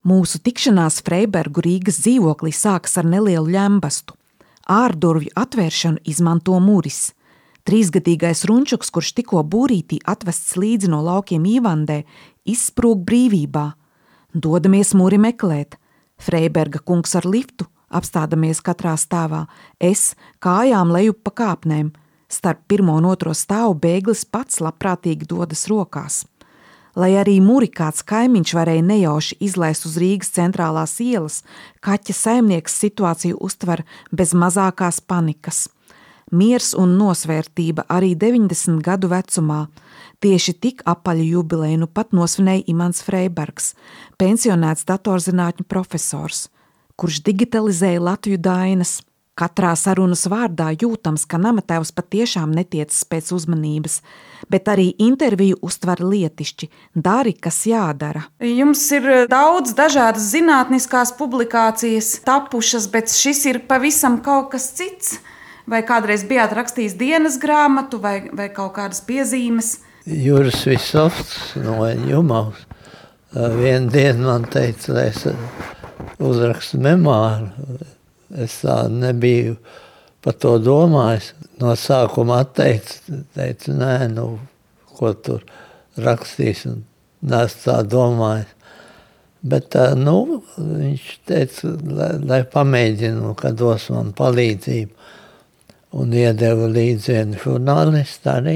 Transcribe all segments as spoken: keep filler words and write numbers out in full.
Mūsu tikšanās Freibergu Rīgas dzīvoklī sākas ar nelielu ļembastu. Ārdurvju atvēršanu izmanto Muris. Trīsgadīgais Runčuks, kurš tikko būrītī atvests līdzi no laukiem Īvandē, izsprūg brīvībā. Dodamies Muri meklēt. Freiberga kungs ar liftu, apstādamies katrā stāvā. Es kājām leju pa kāpnēm. Starp pirmo un otro stāvu bēglis pats labprātīgi dodas rokās. Lai arī Muri kāds kaimiņš varēja nejauši izlaist uz Rīgas centrālās ielas, kaķa saimnieks situāciju uztver bez mazākās panikas. Miers un nosvērtība arī deviņdesmit gadu vecumā. Tieši tik apaļu jubileju nu pat nosvinēja Imants Freibergs, pensionēts datorzinātņu profesors, kurš digitalizēja Latviju dainas. Katrā sarunas vārdā jūtams, ka namatēvs patiešām netiecas pēc uzmanības, bet arī interviju uztver lietišķi, dari, kas jādara. Jums ir daudz dažādas zinātniskās publikācijas tapušas, bet šis ir pavisam kaut kas cits. Vai kādreiz bijāt rakstījis dienas grāmatu vai, vai kaut kādas piezīmes? Juris Visovs no Jumaus. Vienu dienu man teica, lai es uzrakstu memāru. Es tā nebiju par to domājis. No sākuma atteicu, teicu, nē, nu, ko tur rakstīs, un neesmu tā domājis. Bet, nu, viņš teica, lai, lai pamēģinu, ka dos man palīdzību. Un iedeva līdzi vienu žurnālistu arī.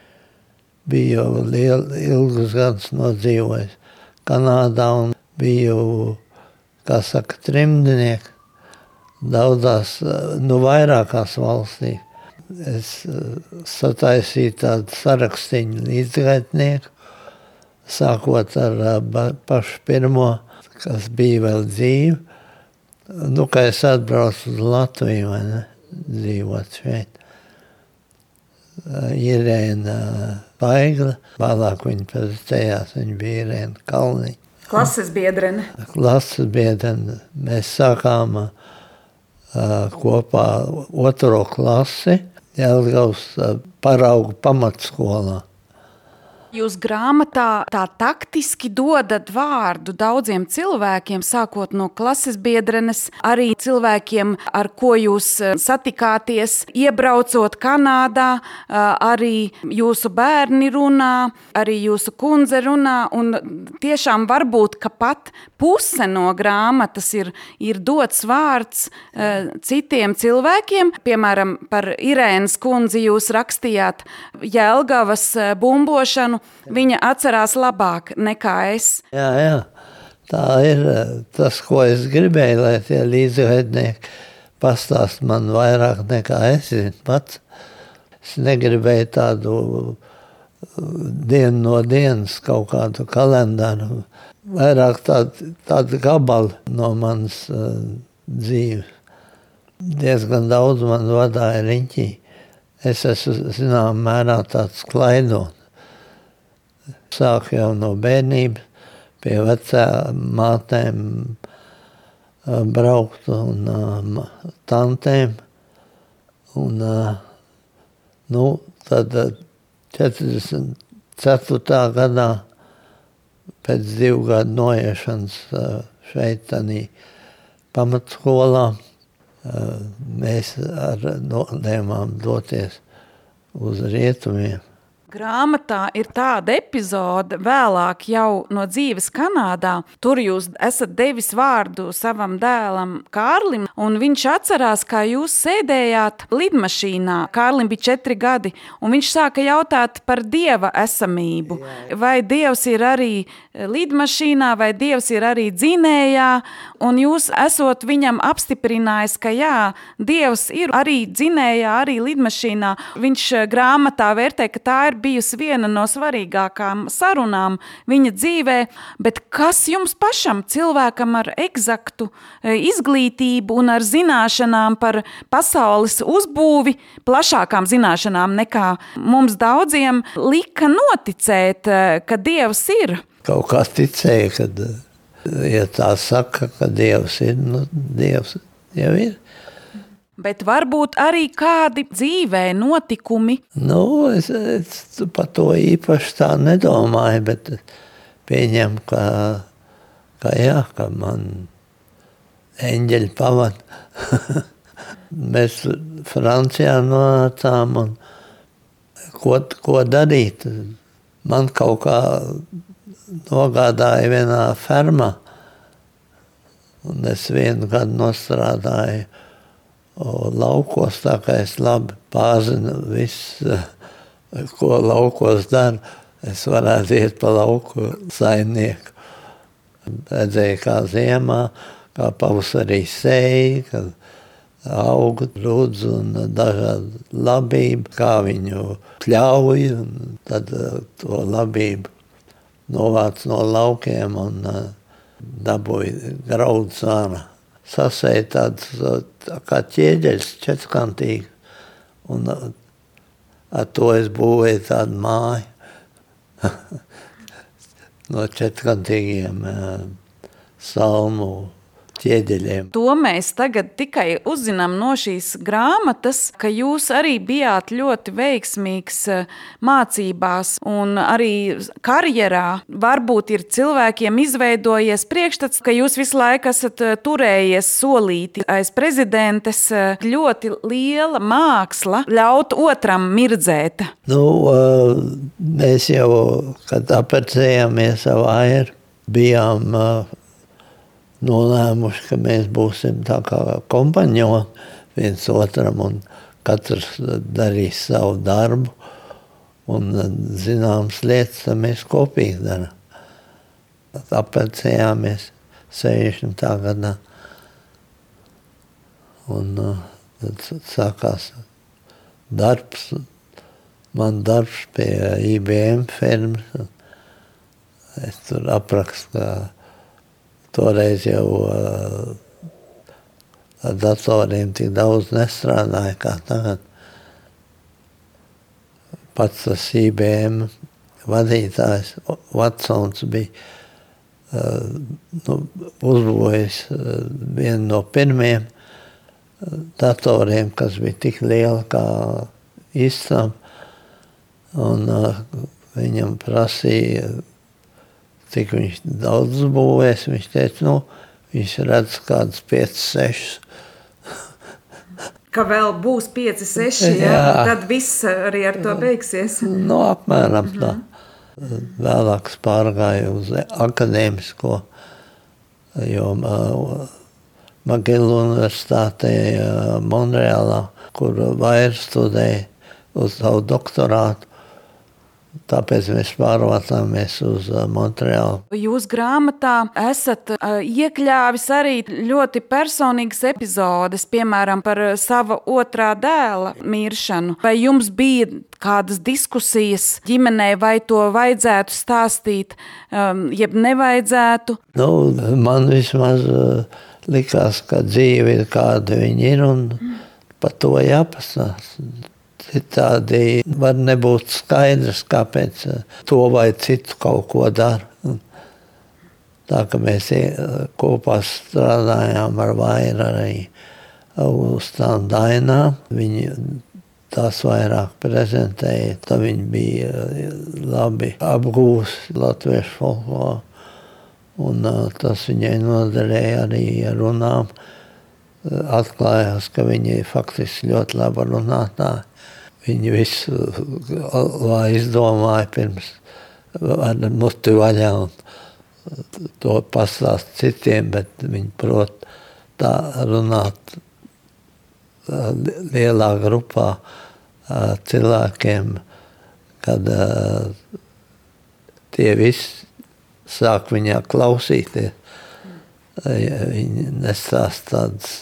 Biju liel, ilgus gadus nodzīvojis Kanādā un biju, kā saka, trimdnieks. Daudzās, nu vairākās valstīs. Es sataisīju tādu sarakstiņu līdzgaitnieku, sākot ar pašu pirmo, kas bija vēl dzīvi. Nu, kā es atbraucu uz Latviju, vai ne, dzīvot šeit. Irēna Paigla, vēlāk viņa prezentējās, viņa bija Irēna Kalniņa. Klases biedrene. Klases biedrene. Mēs sākām kopā otro klasi Jelgavas paraugu pamatskolā. Jūs grāmatā tā taktiski dodat vārdu daudziem cilvēkiem, sākot no klases biedrenes, arī cilvēkiem, ar ko jūs satikāties, iebraucot Kanādā, arī jūsu bērni runā, arī jūsu kundze runā, un tiešām varbūt, ka pat puse no grāmatas ir, ir dots vārds citiem cilvēkiem. Piemēram, par Irēnas kundzi jūs rakstījāt Jelgavas bumbošanu. Viņa atcerās labāk nekā es. Jā, jā. Tā ir tas, ko es gribēju, lai tie līdzgaitnieki pastāst man vairāk nekā es zinu pats. Es negribēju tādu dienu no dienas kaut kādu kalendāru. Vairāk tādu, tādu gabalu no manas uh, dzīves. Diezgan daudz man vadāja riņķī. Es esmu, zinām, mērā tāds klaidot. Sāku jau no bērnības pie vecām mātēm braukt un uh, tantēm. Un, uh, nu, tad četrdesmit ceturtā gadā pēc divu gadu noiešanas uh, šeit tādā pamatskolā uh, mēs ar nolēmām doties uz rietumiem. Grāmatā ir tāda epizode vēlāk jau no dzīves Kanādā. Tur jūs esat devis vārdu savam dēlam Kārlim, un viņš atcerās, kā jūs sēdējāt lidmašīnā. Kārlim bija četri gadi, un viņš sāka jautāt par Dieva esamību. Vai Dievs ir arī lidmašīnā, vai Dievs ir arī dzinējā, un jūs esot viņam apstiprinājis, ka jā, Dievs ir arī dzinējā, arī lidmašīnā. Viņš grāmatā vērtē, ka tā ir bijusi viena no svarīgākām sarunām viņa dzīvē, bet kas jums pašam, cilvēkam ar egzaktu izglītību un ar zināšanām par pasaules uzbūvi, plašākām zināšanām nekā mums daudziem, lika noticēt, ka Dievs ir? Kaut kā ticēja, kad, ja tā saka, ka Dievs ir, nu, Dievs jau ir. Bet varbūt arī kādi dzīvē notikumi? Nu, es, es par to īpaši tā nedomāju, bet pieņem, ka ka jā, ka man eņģeļi pavada. Mēs Francijā nonācām un ko, ko darīt. Man kaut kā nogādāja vienā fermā. Un es vienu gadu nostrādāju o, laukos, tā kā es labi pārzinu visu, ko laukos dara. Es varētu iet pa lauku saimnieku. Redzēju, kā ziemā, kā pavasarī sēja, kad aug rudz un dažādi labība, kā viņu pļauj, un tad to labību novāc no laukiem un dabūja graudus ārā. Sasēja tāds tā kā ķieģeļs četrkantīgi, un ar to es būvēju tādu māju no četrkantīgiem salmu ķieģeļiem. To mēs tagad tikai uzzinām no šīs grāmatas, ka jūs arī bijāt ļoti veiksmīgs mācībās un arī karjerā. Varbūt ir cilvēkiem izveidojies priekšstats, ka jūs visu laiku esat turējies solīti aiz prezidentes. Ļoti liela māksla ļaut otram mirdzēt. Nu, mēs jau, kad apprecējāmies ar Airu, bijām nolēmuši, ka mēs būsim tā kā kompaņoni viens otram un katrs darīs savu darbu un zināmas lietas, tad mēs kopīgi darām. Apprecējāmies sešdesmitā gadā un tad sākās darbs, man darbs pie I B M firmas. Es tur aprakstu, ka toreiz jau uh, ar datoriem tik daudz nestrādāja kā tagad. Pats tas I B M vadītājs Watsons bija uh, nu, uzbūvējis uh, vienu no pirmiem uh, datoriem, kas bija tik liela kā istam. Un uh, viņam prasīja, cik viņš daudz būvēs, viņš teica, nu, viņš redz kādus pieci, sešus. Ka vēl būs pieci, seši, ja? Jā. Tad viss arī ar to beigsies. Nu, apmēram tā. Vēlāk pārgāju uz akadēmisko, jo uh, Magilu universitātē uh, Monreālā, kur Vaira studēja uz savu doktorātu. Tāpēc mēs pārvācāmies uz Montreālu. Jūs grāmatā esat uh, iekļāvis arī ļoti personīgas epizodes, piemēram, par sava otrā dēla miršanu. Vai jums bija kādas diskusijas ģimenē, vai to vajadzētu stāstīt, um, jeb nevajadzētu? Nu, man vismaz uh, likās, ka dzīve ir kāda viņa ir un mm. par to jāpastāst. Citādi var nebūt skaidrs, kāpēc to vai citu kaut ko dara. Tā ka mēs kopā strādājām ar Vairu arī uz tām dainām. Viņi tās vairāk prezentēja, tad viņi bija labi apgūsti latviešu folkloru. Un tas viņai noderēja arī runām. Atklājās, ka viņi faktiski ļoti labi runātāji. Viņi visu izdomāja pirms ar muti vaļā un to pastāst citiem, bet viņi prot tā runāt lielā grupā cilvēkiem, kad tie visi sāk viņā klausīties. Viņi nestāst tādas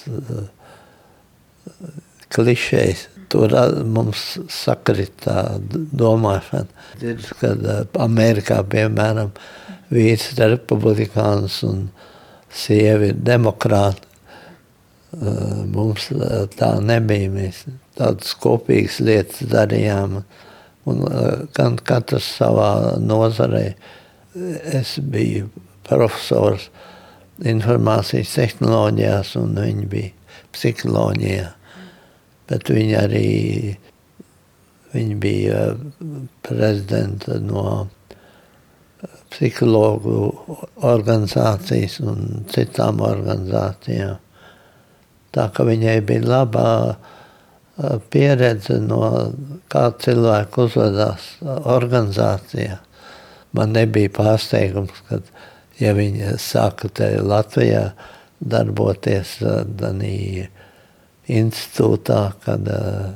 klišejas. Tur mums sakrit tā domāšana. Ir, kad Amerikā, piemēram, vīrs ir republikāns un sievi ir demokrāti. Mums tā nebija. Mēs tādas kopīgas lietas darījām. Un gan katrs savā nozarē. Es biju profesors informācijas tehnoloģijās un viņi bija psiholoģijā. Bet viņi arī viņi bija prezidenta no psihologu organizācijas un citām organizācijām. Tā ka viņai bija labā pieredze no kā cilvēku uzvedās organizācijā. Man nebija pārsteigums, kad, ja viņa sāka te Latvijā darboties danī institūtā, kad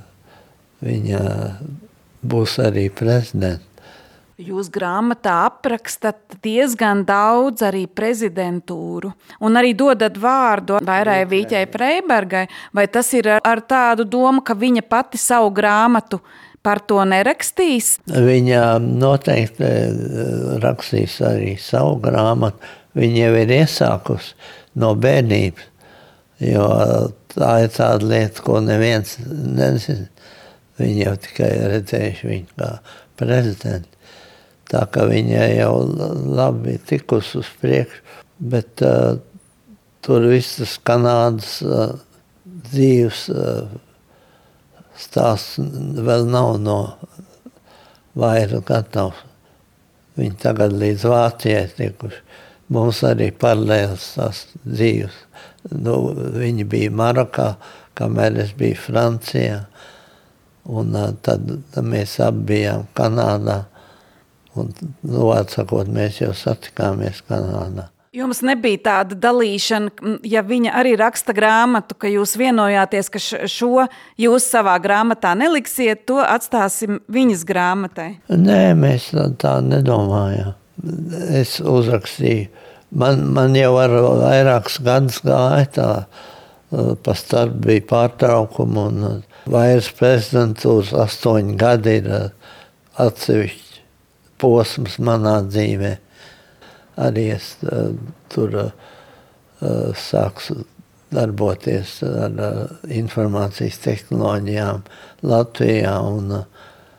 viņa būs arī prezidents. Jūs grāmatā aprakstat diezgan daudz arī prezidentūru un arī dodat vārdu Vairai Vīķai Freibergai. Vai tas ir ar tādu domu, ka viņa pati savu grāmatu par to nerakstīs? Viņa noteikti rakstīs arī savu grāmatu. Viņa jau ir iesākusi no bērnības, jo tā ir tāda lieta, ko neviens nezina. Viņi jau tikai redzējuši viņu kā prezidentu. Tā ka viņa jau labi tikus uz priekšu, bet uh, tur viss tas Kanādas uh, dzīves uh, stāsts vēl nav no vairs gatavs. Viņi tagad līdz Vācijai tikuši. Mums arī paralēls tās dzīves. Nu, viņi bija Marokā, kamēr es biju Francijā, un uh, tad, tad mēs abi bijām Kanādā. Un, nu, atsakot, mēs jau satikāmies Kanādā. Jums nebija tāda dalīšana, ja viņa arī raksta grāmatu, ka jūs vienojāties, ka šo jūs savā grāmatā neliksiet, to atstāsim viņas grāmatai? Nē, mēs tā nedomājām. Es uzrakstīju. Man, man jau ar vairākus gadus gāja tā, pa starp bija pārtraukuma, un vairs prezidentūras astoņi gadi ir atsevišķi posms manā dzīvē. Arī es uh, tur uh, sāku darboties ar uh, informācijas tehnoloģijām Latvijā un uh,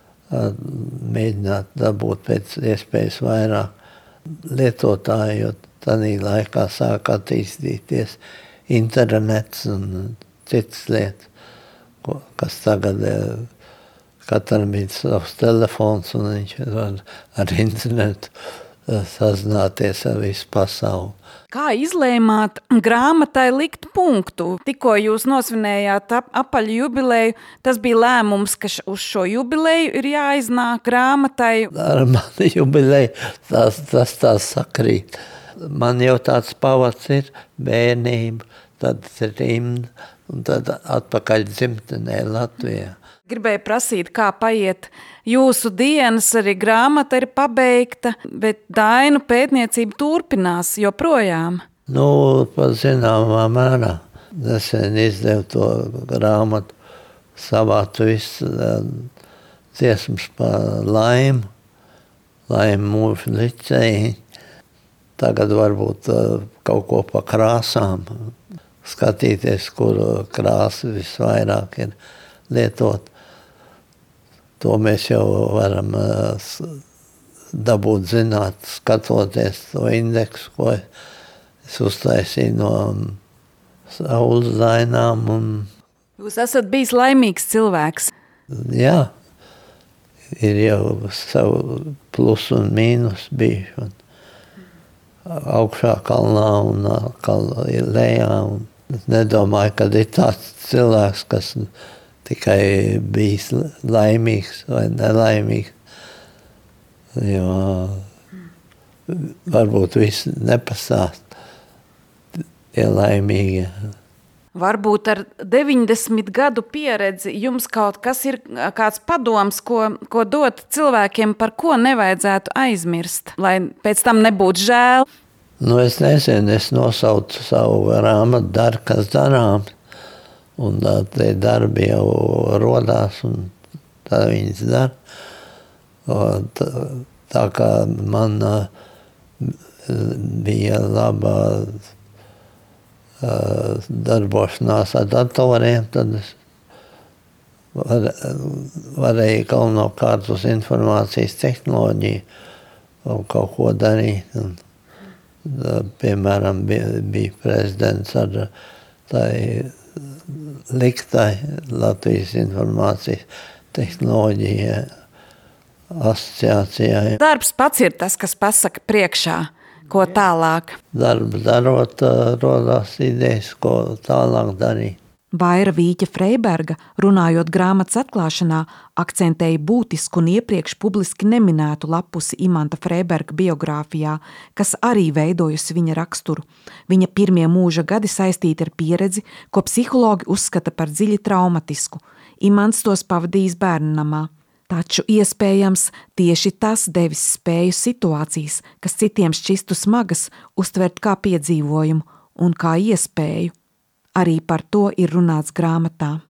mēģināt dabūt pēc iespējas vairāk lietotāju, jo tādā laikā sāk attīstīties internets un citas lietas, ko, kas tagad uh, katram bija savs telefons, un viņš var ar internetu sazināties ar visu pasauli. Kā izlēmāt grāmatai likt punktu? Tikko jūs nosvinējāt ap, apaļu jubileju, tas bija lēmums, ka uz šo jubileju ir jāiznāk grāmatai. Ar mani jubileju tas, tas tās sakrīt. Man jau tāds pavads ir bērnība, tad rimda, un tad atpakaļ dzimtenē Latvijā. Gribēju prasīt, kā paiet jūsu dienas, arī grāmata ir pabeigta, bet Dainu pētniecība turpinās joprojām. Nu, pa zināmā mērā. Nesen izdevu to grāmatu, savātu visu dziesmas par laimu, laimu mūžu liceji. Tagad varbūt kaut ko pa krāsām, skatīties, kur krāsa visvairāk ir lietot. To mēs jau varam uh, dabūt zināt, skatoties to indeksu, ko es uztaisīju no saules dainām. Un, Jūs esat bijis laimīgs cilvēks. Jā, ir jau savu plus un mīnus bijuši. Un augšā kalnā un atkal lejā. Un es nedomāju, ka ir tāds cilvēks, kas tikai bijis laimīgs vai nelaimīgs, jo varbūt visi nepastāst tie laimīgie. Varbūt ar deviņdesmit gadu pieredzi jums kaut kas ir, kāds padoms, ko, ko dot cilvēkiem, par ko nevajadzētu aizmirst, lai pēc tam nebūtu žēl? Nu, es nezinu, es nosaucu savu grāmatu Dar, kas darāms. Un tā, tie darbi jau rodās, un tā viņas dara. Tā, tā kā man uh, bija laba uh, darbošanās ar datoriem, tad es var, varēju galvenokārt uz informācijas tehnoloģiju kaut ko darīt. Un, uh, piemēram, bija, bija prezidents ar tai liktai Latvijas informācijas tehnoloģija asociācijai. Darbs pats ir tas, kas pasaka priekšā, ko tālāk. Darbu darot, rodās idejas, ko tālāk darīt. Vaira Vīķa Freiberga, runājot grāmatas atklāšanā, akcentēja būtisku un iepriekš publiski neminētu lapusi Imanta Freiberga biogrāfijā, kas arī veidojusi viņa raksturu. Viņa pirmie mūža gadi saistīti ar pieredzi, ko psihologi uzskata par dziļi traumatisku. Imants tos pavadījis bērnnamā. Taču iespējams tieši tas devis spēju situācijas, kas citiem šķistu smagas, uztvert kā piedzīvojumu un kā iespēju. Arī par to ir runāts grāmatā.